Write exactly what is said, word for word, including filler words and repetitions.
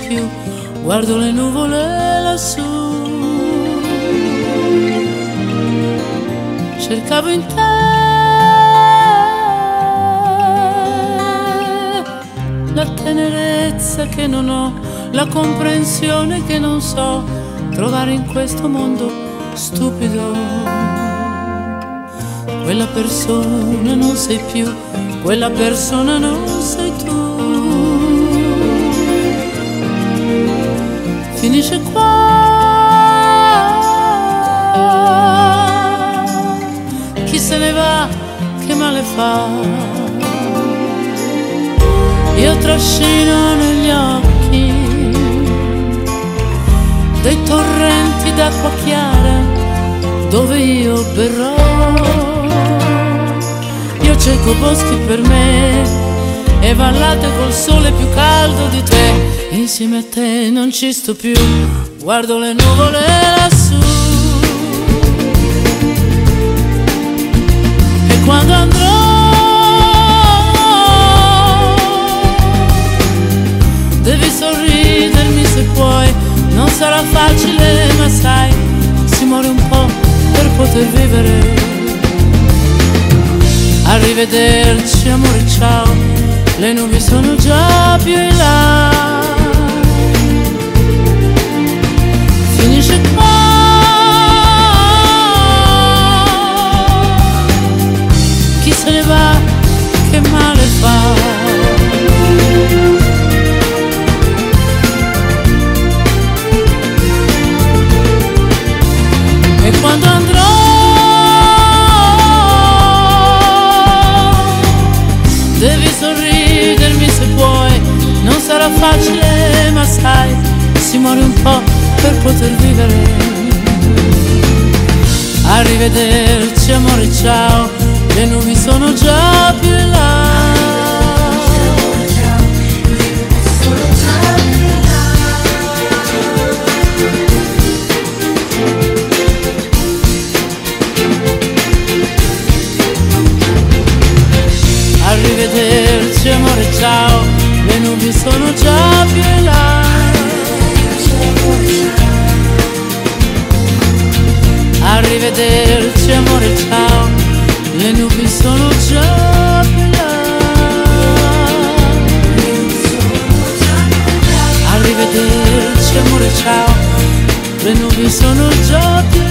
più, guardo le nuvole lassù. Cercavo in te la tenerezza che non ho, la comprensione che non so trovare in questo mondo stupido. Quella persona non sei più, quella persona non sei tu. Finisce qua, chi se ne va che male fa. Io trascino negli occhi dei torrenti d'acqua chiara dove io berrò. Io cerco boschi per me e vallate col sole più caldo di te. Insieme a te non ci sto più, guardo le nuvole lassù. E quando andrò devi sorridermi se puoi. Non sarà facile ma sai, si muore un po' per poter vivere. Arrivederci amore ciao, le nubi sono già più in là. Finisce qua, chi se ne va che male fa. E quando andrò devi sorridermi se puoi. Non sarà facile ma sai, si muore un po' per poter vivere. Arrivederci amore ciao, le nubi sono già più in là. Arrivederci amore ciao, le nubi sono già più in là. Arrivederci amore ciao, le nubi sono già più in là. Arrivederci amore ciao, le nubi sono già più in là.